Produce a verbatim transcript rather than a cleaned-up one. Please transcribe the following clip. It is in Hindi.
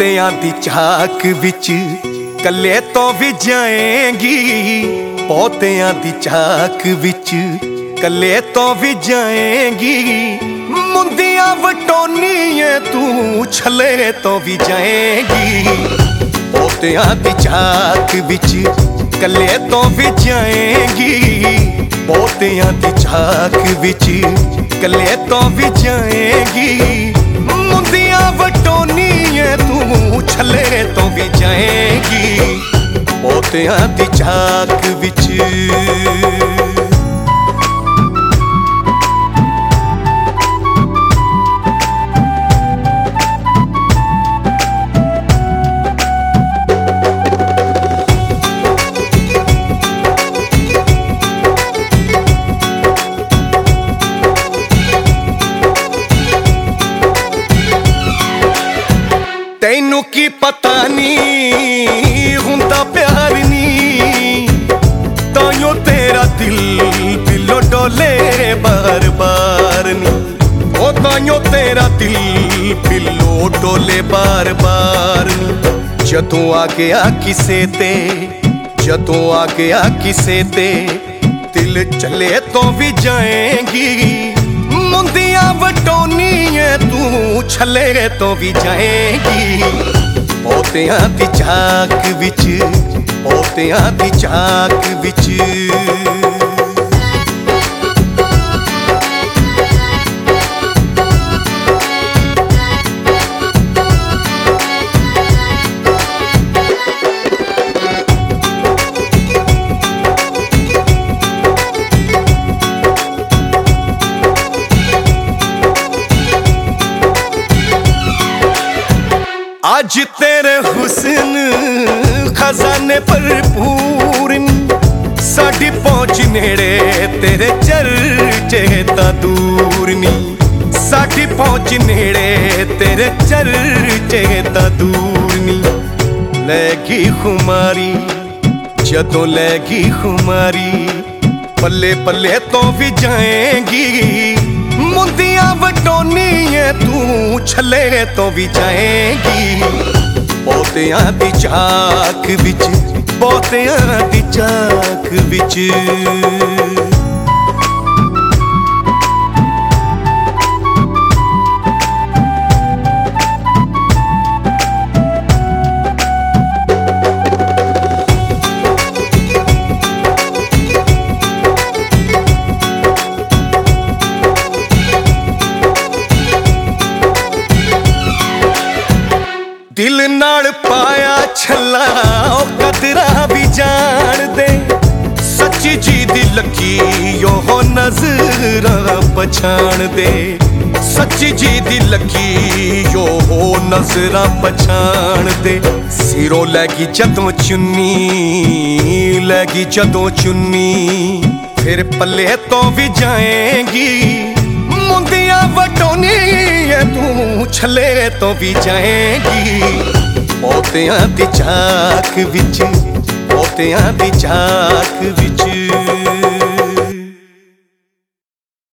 बहुतियां दी झाक विच कल्ले तो भी जाएंगी। बहुतियां दी झाक विच कल्ले तो भी जाएंगी। मुंदियां वटोनी है तू छले तो भी जाएंगी। बहुतियां दी झाक विच कल्ले तो भी जाएंगी। बहुतियां दी झाक विच कल्ले तो भी जाएंगी। मुंदियां वटोनी है तू छले तो भी जाएंगी। बहुतियां दी झाक विच तैनू की पता नी हुंदा प्यार नी। ताइयों तेरा दिल दिलों डोले बार बार नी। ओ ताइयों तेरा दिल दिलों डोले बार बार नी। जदों आ गया किसे ते जदों आ गया किसे ते दिल चले तो भी जाएंगी। मुंदियां वटोनी है तू छले तो भी जाएंगी। बहुतियां दी झाक विच बहुतियां दी झाक विच आज तेरे हुस्न खजाने भरपूर साडी पहुंच नेड़े तेरे चर्चे ता दूर नी। साडी पहुंच नेड़े तेरे चर्चे ता दूर नी। लैगी खुमारी जदों लैगी खुमारी पल्ले पल्ले तो भी जाएंगी। मुंदियां वटोनी है तू छले तो भी जाएंगी। बहुतियां दी झाक विच बहुतियां दी झाक विच दिल नाल पाया छला ओ कदरा भी जान दे। सच्ची जी दी लकी यो नजरा पछाण दे। सच्ची जी दी लकी यो नजरा पछाण दे। सिरों लैगी जदों चुन्नी लैगी जदों चुन्नी फिर पल्ले तो भी जाएंगी। मुंदियां वटोनी है तू छले तो भी जाएंगी। बहुतियां दी झाक विच बहुतियां दी झाक विच